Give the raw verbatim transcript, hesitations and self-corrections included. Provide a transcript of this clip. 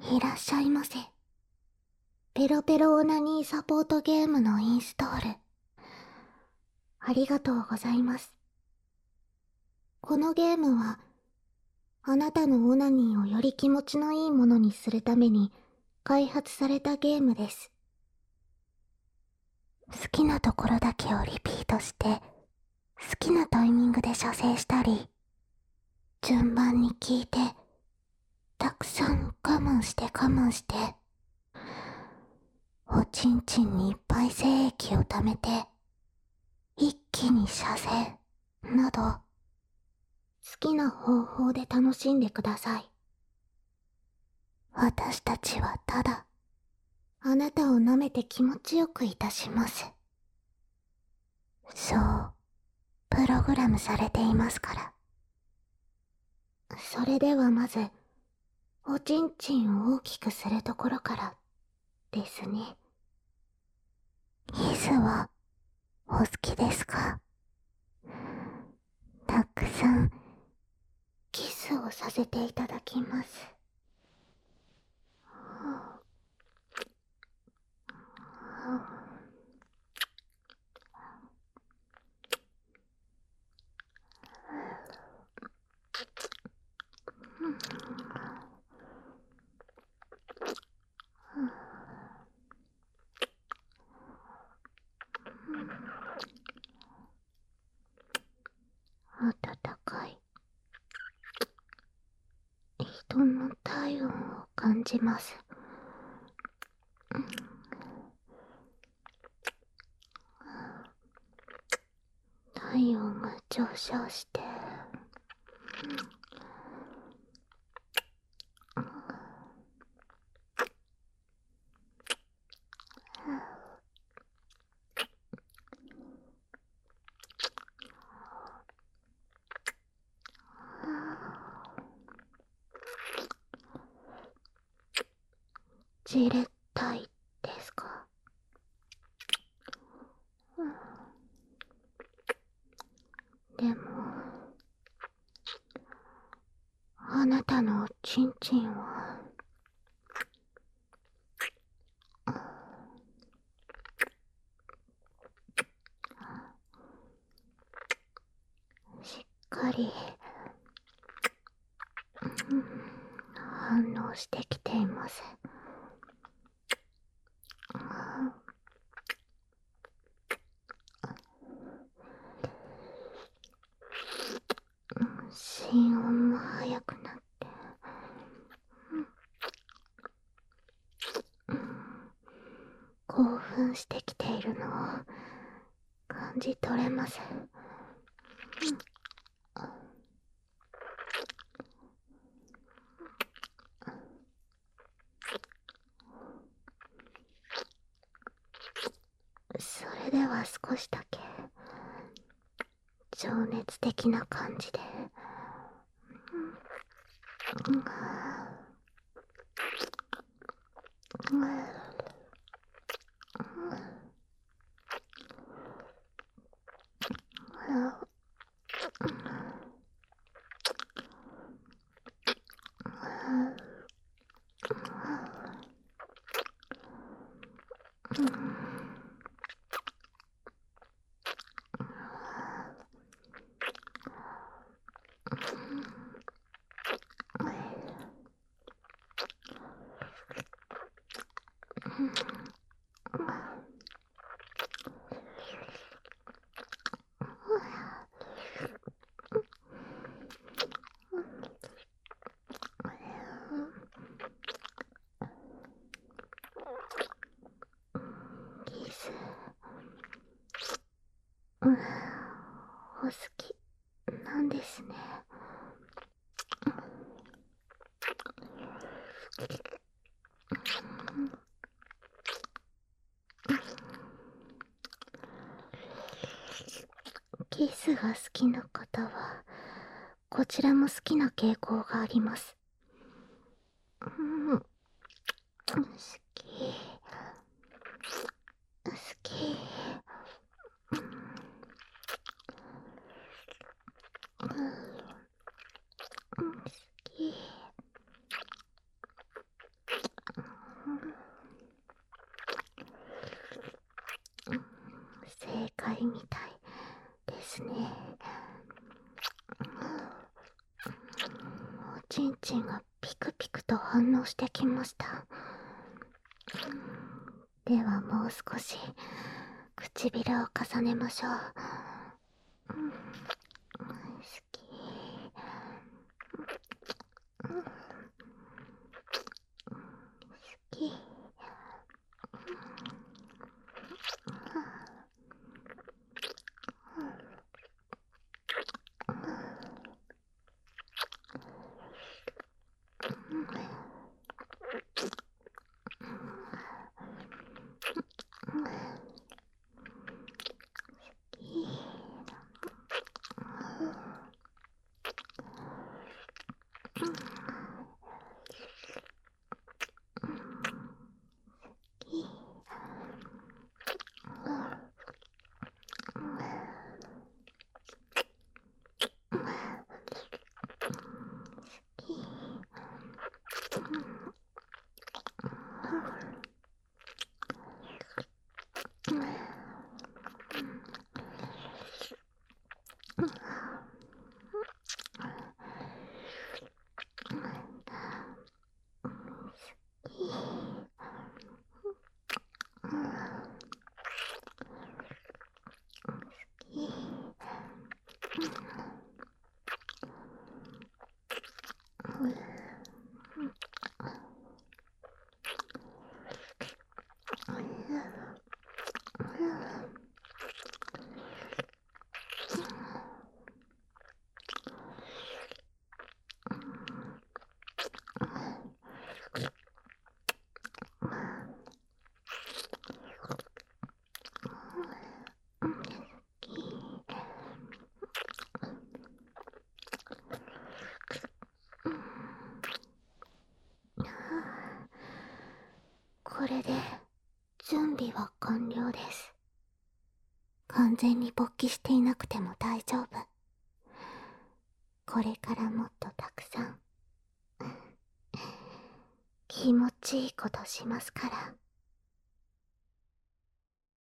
いらっしゃいませ。ペロペロオナニーサポートゲームのインストール、ありがとうございます。このゲームは、あなたのオナニーをより気持ちのいいものにするために開発されたゲームです。好きなところだけをリピートして、好きなタイミングで射精したり、順番に聞いて、たくさん我慢して我慢して、おちんちんにいっぱい精液を溜めて、一気に射精、など、好きな方法で楽しんでください。私たちはただ、あなたを舐めて気持ちよくいたします。そう、プログラムされていますから。それではまず、おちんちんを大きくするところからですね。キスはお好きですか？たくさんキスをさせていただきます。温かい人の体温を感じます。体温が上昇して、じれったいですか？でも、あなたのおちんちんは、しっかり、反応してきています。心音も速くなって、興奮してきているのを感じ取れます。それでは少しだけ情熱的な感じで、キス、うん、お好きなんですね。キスが好きな方は、こちらも好きな傾向があります。うん、好き、好き、うん、好き。 みたいですね。おちんちんがピクピクと反応してきました。ではもう少し唇を重ねましょう。好き。好き。これで準備は完了です。完全に勃起していなくても大丈夫。これからもっとたくさん気持ちいいことしますから。